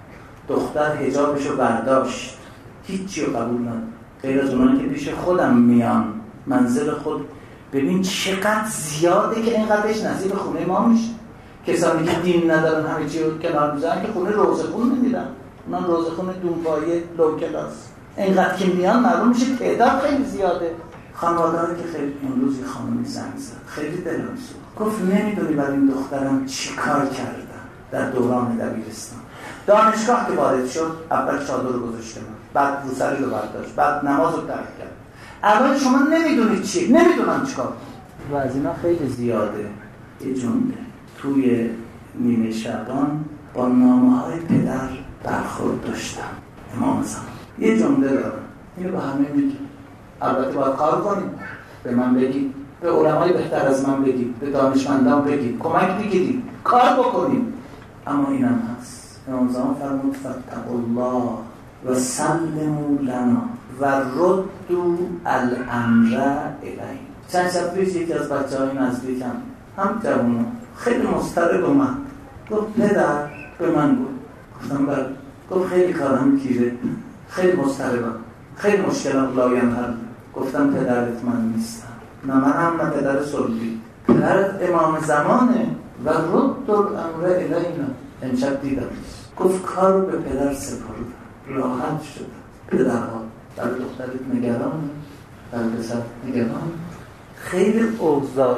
دختر حجابشو برداشت هیچی قبول نداره غیر از اونایی که پیش خودم میان منزل خود ببین چقدر زیاده که اینقدرش نصیب خونه ما میشه کسانی که دین ندارن همه چی رو کنار میذارن که خونه روزخون نمیدن اونان روزخون دونپایه لو کلاس اینقدر که میان معلوم میشه تعداد خیلی زیاده خانواده‌ای که خیلی امروزی خانمی زنگ زد خیلی دلم سوخت گفت نمیدونی برای این دخترم چی کار کردم در دوران دبیرستان دانشگاه که وارد شد اول چادر رو گذاشته من بعد روسری رو برداشت بعد نماز رو ترک کرد الان شما نمیدونید چی نمیدونم چیکار و از اینا خیلی زیاده یه جمله توی نیمه شعبان با نامه‌های پدر برخورد داشتم امام زمان یه جمله دارم اینو به همه میگم البته باید کار کنیم به من بگید به علمای بهتر از من بگید به دانشمندان بگید کمک بگیرید کار بکنیم اما اینم هست امام زمان فرمود فاتقوا الله و سلموا لنا و ردوا الامر الینا چند شب پیش یکی از بچه‌های نزدیکم هم جوونا خیلی مضطرب اومد گفت پدر به من گفتم بله گفت خیلی کارم گیره خیلی مضطربم خیلی مشکلم لاینحل گفتم پدرت من نیستم نه منم نه پدر صلبی پدرت امام زمانه و رد الامر الینا امشب دیدمش گفت کار به پدر سپردم راحت شد پدرها برای دخترت نگران برای پسر نگران خیلی اوضاع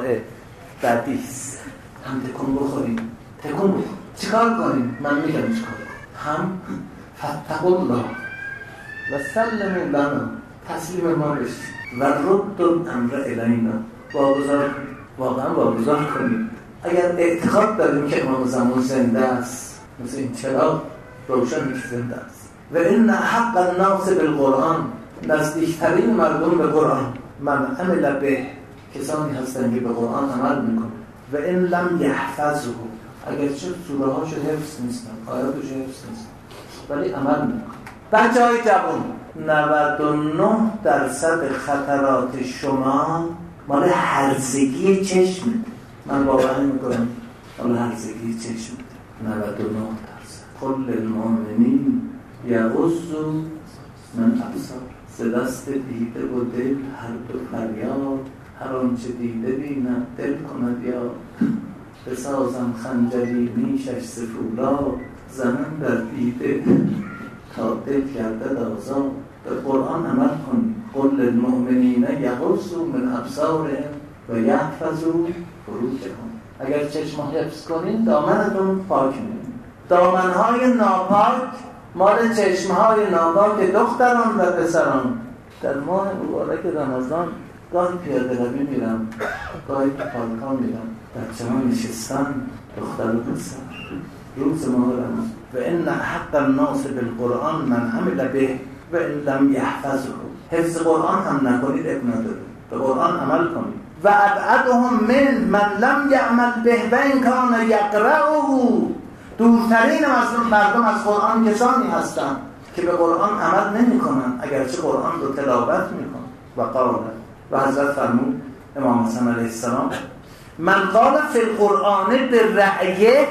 بدیست هم تکون بخوریم تکون بخور چیکار کنیم من میگم چیکار هم فاتقوا الله و سلموا لنا تسلیم ما بشید و رد الامر الینا واقعا واگذار کنیم اگر اعتقاد داریم که امام زمان زنده است مثل این چراغ روشن که زنده است و ان حق الناس بالقرآن نزدیکترین مردم به قرآن من عمل به کسانی هستند که به قرآن عمل میکنن و این لم یحفظه اگرچه سوره هاشو حفظ نیستن آیاتش حفظ نیستن ولی عمل میکنن بچه‌های جوان 99% خطرات شما مال هرزگی چشمه من باور میکنم مال هرزگی چشمه 99% قل للمؤمنین یغضوا من ابصار دست دیده و دل هر دو فریاد هر آنچه دیده بیند دل کند یاد بسازم خنجری نیشش سفولاد زنم در دیده تا دل گردد آزاد به قرآن عمل کن قل للمؤمنین یغضوا من ابصارهم و یحفظوا فروجهم اگر چشم حفظ کنین دامنتون پاک میمونه دامنهای ناپاک مال چشمهای ناپاک دختران و پسران در ماه مبارک رمضان گاهی پیاده روی میرم گاهی تو پارک‌ها میرم بچه‌ها نشستن دختر و پسر روز محرم و ان حق الناس بالقرآن من عمل به و ان لم یحفظه. حفظ قرآن هم نکنید اب نداره، به قرآن عمل کنید. و ابعدهم من لم یعمل به و ان کان یقرأه. دورترین مردم از قرآن کسانی هستند که به قرآن عمل نمی کنند اگرچه قرآن رو تلاوت می کنند. و قال، و حضرت فرمود امام حسن علیه السلام من قال فی القرآن بالرأی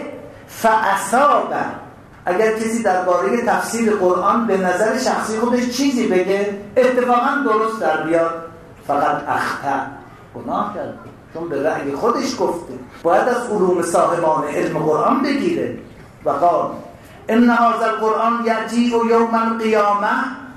فاصاب. اگر کسی درباره تفسیر قرآن به نظر شخصی خودش چیزی بگه اتفاقا درست در بیاد، فقط اخطأ، گناه کرد، چون به رأی خودش گفته. باید از علوم صاحبان علم قرآن بگیره. و قال ان هذا القرآن یأتی یوم القیامه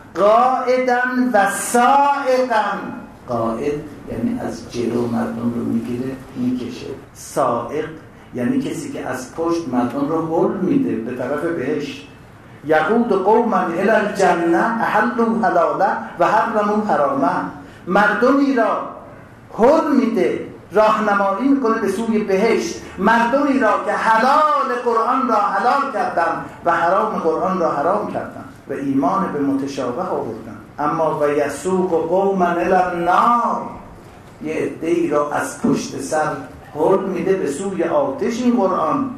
قائدا و سائقا. قائد یعنی از جلو مردم رو میگیره میکشه، سائق یعنی کسی که از پشت مردم رو هل میده به طرف بهشت. یقود قوما الی الجنه احلوا حلاله و حرموا حرامه. مردمی را هل میده، راهنمایی میکنه به سوی بهشت. مردمی را که حلال قرآن را حلال کردن و حرام قرآن را حرام کردن و ایمان به متشابه آوردن. اما و یسوق قوما الی النار، یه عده‌ای را از پشت سر هل میده به سوی آتش این قرآن.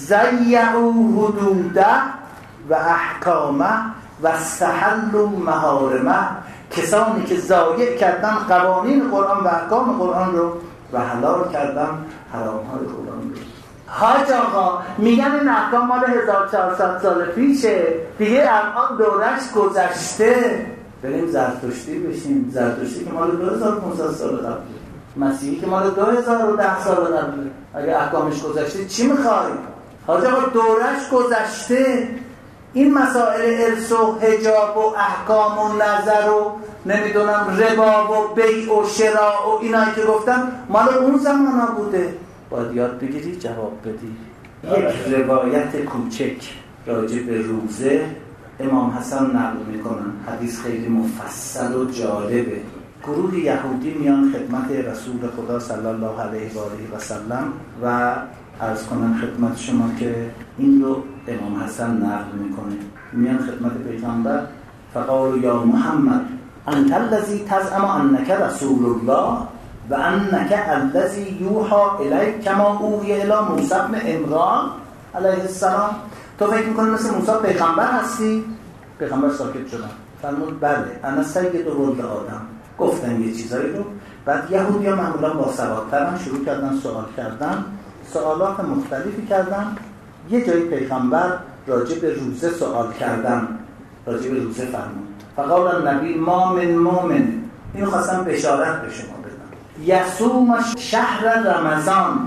ضیعوا حدوده و احکامه و استحلوا محارمه. کسانی که ضایع کردن قوانین قرآن و احکام قرآن رو و حلال کردن حرام‌های قرآن رو. حاج آقا میگن این احکام مال 1400 سال پیشه دیگه، الان دورش گذشته، بریم زرتشتی بشیم. زرتشتی که مال 2500 سال قبله، مسیحی که مال 2010 سال قبله. اگه احکامش گذشته چی میخوای؟ حاج آقا دورش گذشته. این مسائل ارث و حجاب و احکام و نظر و نمیدونم ربا و بیع و شراء و اینایی که گفتم مال اون زمان ها بوده. باید یاد بگیری جواب بدی. یک روایت کوچک راجع به روزه امام حسن نقل میکنن، حدیث خیلی مفصل و جالبه. گروه یهودی میان خدمت رسول خدا صلی الله علیه و آله و سلم و عرض کنم خدمت شما که این رو امام حسن نقل میکنه. میان خدمت پیغمبر فقالوا یا محمد انت الذی تزعم انک رسول الله و انک الذی یوحی الیک کما اوحی الی موسی بن عمران علیه السلام. تو فکر میکنی مثل موسی پیغمبر هستی؟ پیغمبر ساکت شدن. فرمود بله انا سید ولد آدم. گفتن یه چیزایی رو. بعد یهودی‌ها معمولا با سوادترن شروع کردن سوال کردن، سوالات مختلفی کردن. یه جایی پیغمبر راجع به روزه سوال کردن، راجع به روزه فرمود فقال النبی ما من مؤمن، اینو خواستم بشارت به شما بدم، یصوم شهر رمضان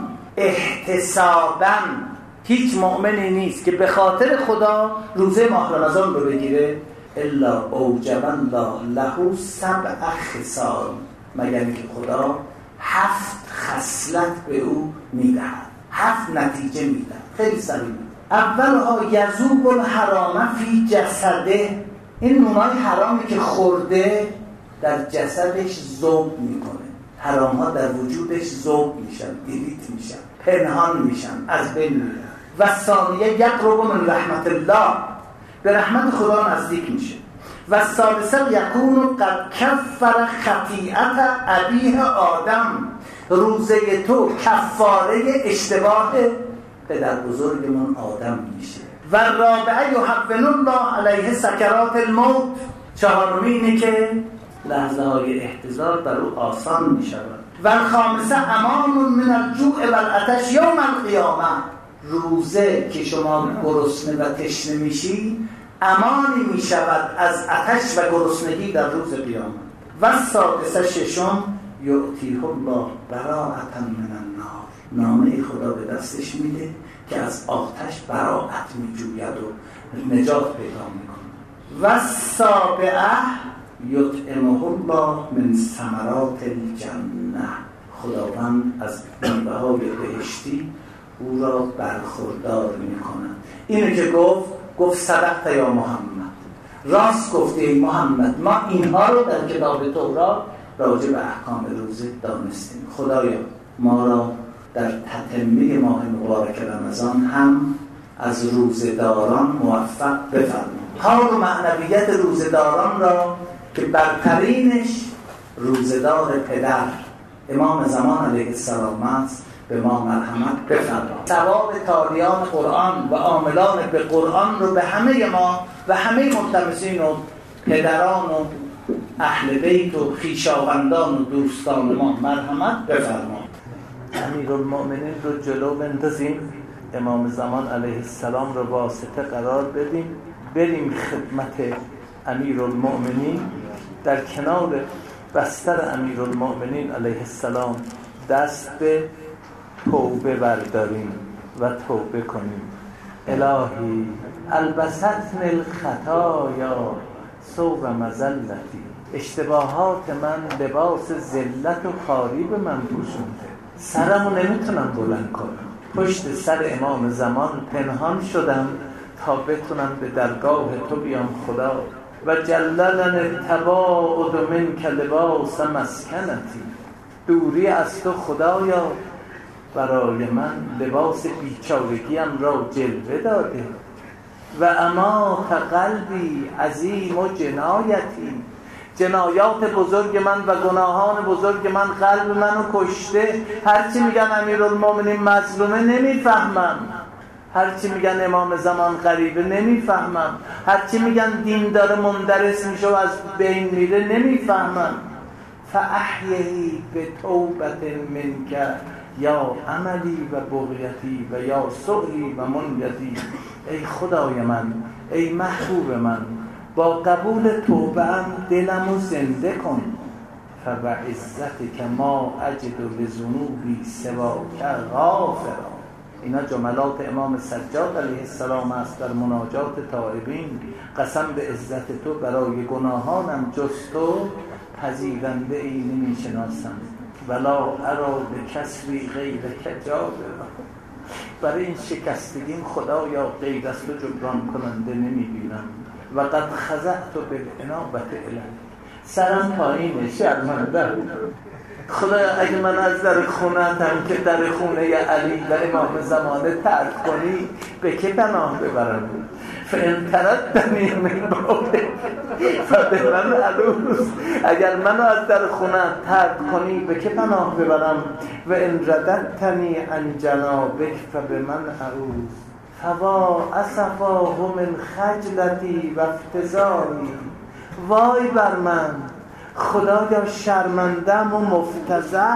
احتسابا، هیچ مؤمنی نیست که به خاطر خدا روزه ماه رمضان رو بگیره الا اوجب الله له 7 خصال، مگر اینکه خدا 7 خصلت به او میدهد، 7 نتیجه میدهد. خیلی سریع. اولها یذوب الحرام فی جسده، این نونای حرامی که خورده در جسدش ذوب میکنه. حرام ها در وجودش ذوب میشن، دیلیت میشن، پنهان میشن، از بین میرن. و ثانیه یقرب من رحمت الله، به رحمت خدا نزدیک میشه. و ثالثه یکون قد کفر خطیئت ابیه آدم، روزه تو کفاره اشتباه پدر بزرگمون آدم میشه. و رابعه یحول الله علیه سکرات الموت، چهارمی اینه که لحظه های احتضار بر او آسان میشود. و خامسه امان من الجوع و العطش یوم القیامه، روزه که شما گرسنه و تشنه میشی امانی میشود از آتش و گرسنگی در روز قیامت. و سادسه ششم یعطیه الله براءة من النار، نامه خدا به دستش میده که از آتش براءت میجوید و نجات پیدا میکنه. و سابعه یطعمه الله من ثمرات الجنه، خداوند از میوه‌های بهشتی او را برخوردار میکنه. اینو که گفت صدقت یا محمد، راست گفته ای محمد، ما اینها رو در کتاب تورات راجع به احکام روزه دانستیم. خدایا ما را در تتمه ماه مبارک رمضان هم از روزه‌داران موفق بفرما. حال و معنویت روزه‌داران را که برترینش روزه‌دار پدر امام زمان علیه السلام است به ما مرحمت بفرما. ثواب تالیان قرآن و عاملان به قرآن رو به همه ما و همه ملتمسین و پدران و اهل بیت و خویشاوندان و دوستان ما مرحمت بفرما. امیرالمؤمنین رو جلو بندازیم، امام زمان علیه السلام رو واسطه قرار بدیم، بریم خدمت امیرالمؤمنین، در کنار بستر امیرالمؤمنین علیه السلام دست به توبه برداریم و توبه کنیم. الهی البستنی الخطایا ثوب مذلتی، اشتباهات من لباس ذلت و خواری به من پوشونده، سرمو نمیتونم بلند کنم، پشت سر امام زمان پنهان شدم تا بتونم به درگاه تو بیام خدا. و جللن التباعد منک لباس مسکنتی، دوری از تو خدایا برای من لباس بیچارگیم را جلوه داده. و امات قلبی عظیم و جنایتی، جنایات بزرگ من و گناهان بزرگ من قلب منو کشته. هرچی میگن امیرالمؤمنین مظلومه نمیفهمم، هرچی میگن امام زمان غریبه نمیفهمم، هرچی میگن دین داره مندرس میشه و از بین میره نمیفهمم. فاحیی به توبت منک یا عملی و بغیتی و یا سعی و منیتی. ای خدای من، ای محبوب من، با قبول توبه‌ام دلمو زنده کن. فبعزتک ما اجد لذنوبی سواک غافرا. اینا جملات امام سجاد علیه السلام است در مناجات تائبین. قسم به عزت تو برای گناهانم جز تو پذیرنده ای نمی شناسم. ولا ارا به کسری غیرک جابرا، برای این شکستگیم خدایا غیر از تو جبران کننده نمی بینم. و قد خضعت بالانابه الیک، سرم پایینه، شرمنده. خدایا اگه من از در خونتم که در خونه علی و امام زمانه ترک کنی به که پناه ببرم؟ فان تردنی من بابک فبمن الوذ، اگر منو از در خونه ترک کنی به که پناه ببرم؟ و ان رددتنی عن جنابک فبمن اعوذ. فوا اسفاه من خجلتی و افتضاحی، وای بر من، خدایا شرمندم و مفتضح،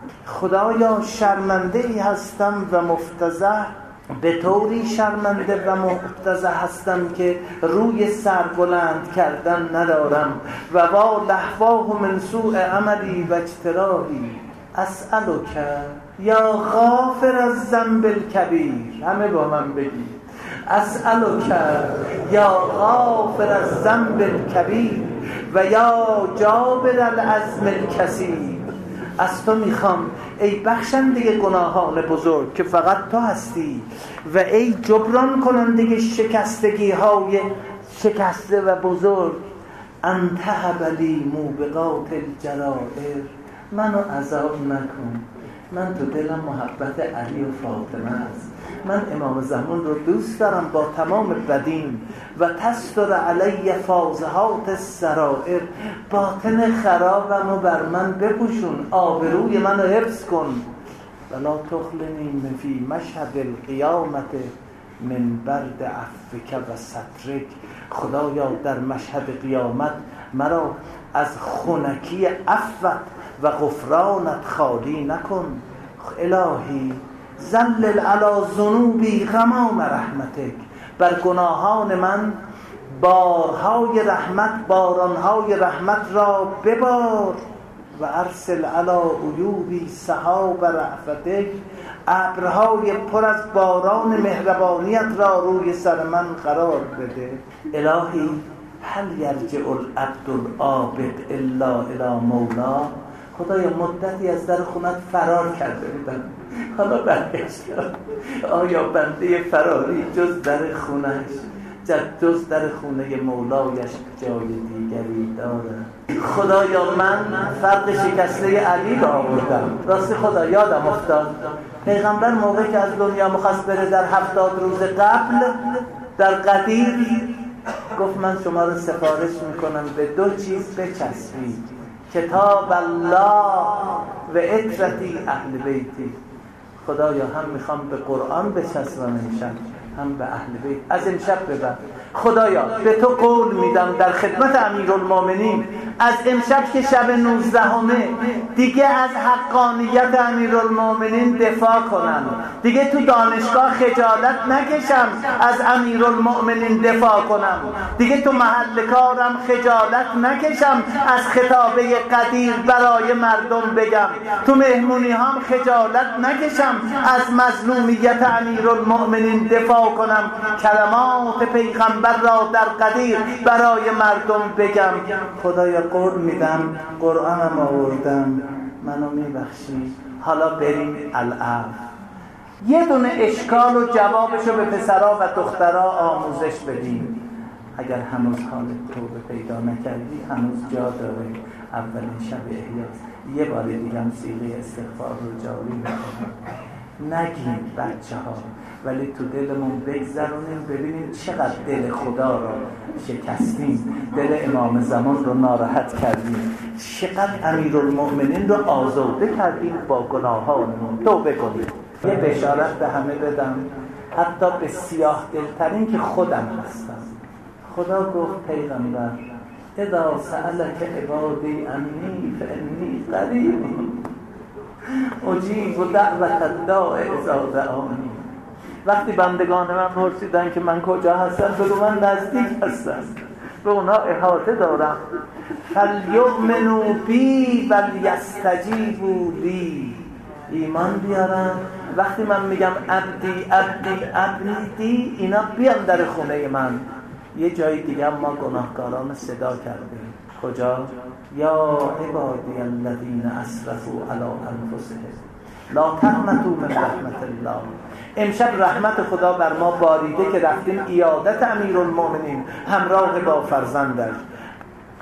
خدایا شرمنده ای هستم و مفتضح، به طوری شرمنده و مفتضح هستم که روی سر بلند کردن ندارم. و وا لهواه من سوء عملی و اجتراحی. اسألک یا غافر الذنب الکبیر، همه با من بگید اسألک یا غافر الذنب الکبیر و یا جابر العظم الکثیر. از تو میخوام ای بخشنده گناهان بزرگ که فقط تو هستی، و ای جبران کننده شکستگی های شکسته و بزرگ. انت هبلی موبقات الجرائر، منو عذاب نکن، من تو دلم محبت علی و فاطمه است، من امام زمان رو دوست دارم با تمام بدین. و تستر علی فاضحات السرائر، باطن خرابم رو بر من بپوشون، آبروی منو حفظ کن. ولا تخلنی فی مشهد القیامت من برد عفوک و سترک، خدایا در مشهد قیامت مرا از خنکی عفوت و غفرانت خالی نکن. الهی ظلل علی ذنوبی غمام رحمتک، بر گناهان من بارهای رحمت، بارانهای رحمت را ببار. و ارسل علی عیوبی سحاب رأفتک، ابرهای پر از باران مهربانیت را روی سر من قرار بده. الهی هل یرجع العبد العابد الا الی مولا، خدایا مدتی از در خونت فرار کرده بودم، حالا برگشتم، آیا بنده فراری جز در خونش، جز در خونه مولایش جای دیگری داره؟ خدایا من فرق شکسته علی را آوردم، راستی خدا یادم افتاد پیغمبر موقعی که از دنیا می‌خواست بره در 70 روز قبل در قدیر گفت من شما رو سفارش میکنم به 2 چیز بچسبید، کتاب الله و عترتی اهل بیتی. خدایا هم میخوام به قرآن بچسبم امشب، هم به اهل بیت از امشب ببر. خدایا به تو قول میدم در خدمت امیرالمومنین از امشب که شب 19 دیگه از حقانیت امیرالمومنین دفاع کنم، دیگه تو دانشگاه خجالت نکشم از امیرالمومنین دفاع کنم، دیگه تو محل کارم خجالت نکشم از خطابه قدیر برای مردم بگم، تو مهمونی هم خجالت نکشم از مظلومیت امیرالمومنین دفاع کنم، کلمات پیغمبر را در قدیر برای مردم بگم. خدایا قول میدم قرآنم آوردم، منو میبخشی، حالا بریم العفو. یه دونه اشکال و جوابشو به پسرا و دخترا آموزش بدیم. اگر هنوز حالت توبه پیدا نکردی هنوز جا داره، اولین شب احیاست. یه بار دیگه هم صیغه استغفار رو جاری بکنیم، نگیم بچه ها، ولی تو دلمون بگذرونیم ببینیم چقدر دل خدا رو شکستیم، دل امام زمان رو ناراحت کردیم، چقدر امیرالمؤمنین رو آزرده کردیم با گناهانمون. توبه کنیم. یه بشارت به همه بدم، حتی به سیاه دلترین که خودم هستم. خدا گفت پیغمبر اذا سألك عبادی انی فانی قریب اجیب دعوت الداع اذا دعانی. وقتی بندگان من پرسیدن که من کجا هستم، بگو من نزدیک هستم، به اونا احاطه دارم. فلیؤمنوا بی ولیستجیبوا لی، ایمان بیارن. وقتی من میگم عبدی عبدی عبدی، اینا بیان در خونه من. یه جای دیگه هم ما گناهکاران صدا کردیم. کجا؟ یا عبادی الذین اسرفوا علی انفسهم لا تقنطوا من رحمت الله. امشب رحمت خدا بر ما باریده که رفتیم عیادت امیرالمومنین همراه با فرزندش.